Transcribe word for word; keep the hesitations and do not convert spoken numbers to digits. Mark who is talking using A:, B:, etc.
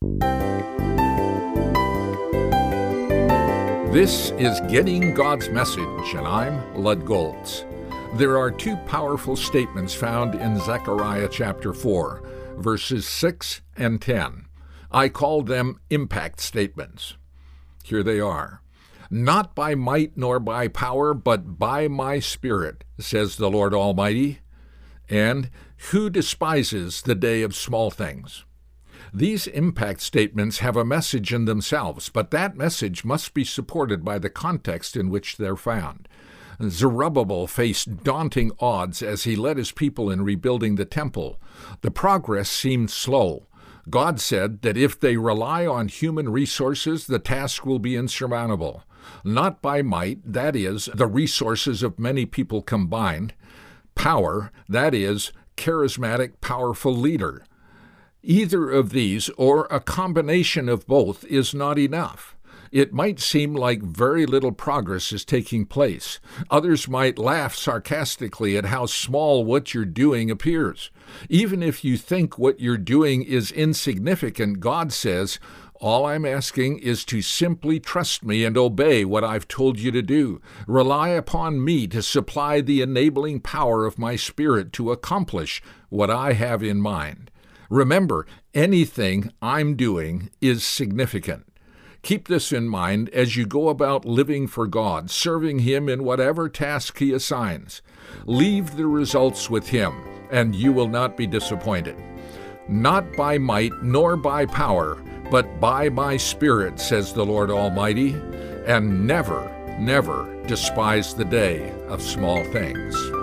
A: This is Getting God's Message, and I'm Lud Goltz. There are two powerful statements found in Zechariah chapter four, verses six and ten. I call them impact statements. Here they are. Not by might nor by power, but by my Spirit, says the Lord Almighty. And who despises the day of small things? These impact statements have a message in themselves, but that message must be supported by the context in which they're found. Zerubbabel faced daunting odds as he led his people in rebuilding the temple. The progress seemed slow. God said that if they rely on human resources, the task will be insurmountable. Not by might, that is, the resources of many people combined. Power, that is, charismatic, powerful leader. Either of these, or a combination of both, is not enough. It might seem like very little progress is taking place. Others might laugh sarcastically at how small what you're doing appears. Even if you think what you're doing is insignificant, God says, all I'm asking is to simply trust me and obey what I've told you to do. Rely upon me to supply the enabling power of my Spirit to accomplish what I have in mind. Remember, anything I'm doing is significant. Keep this in mind as you go about living for God, serving Him in whatever task He assigns. Leave the results with Him, and you will not be disappointed. Not by might nor by power, but by my Spirit, says the Lord Almighty, and never, never despise the day of small things.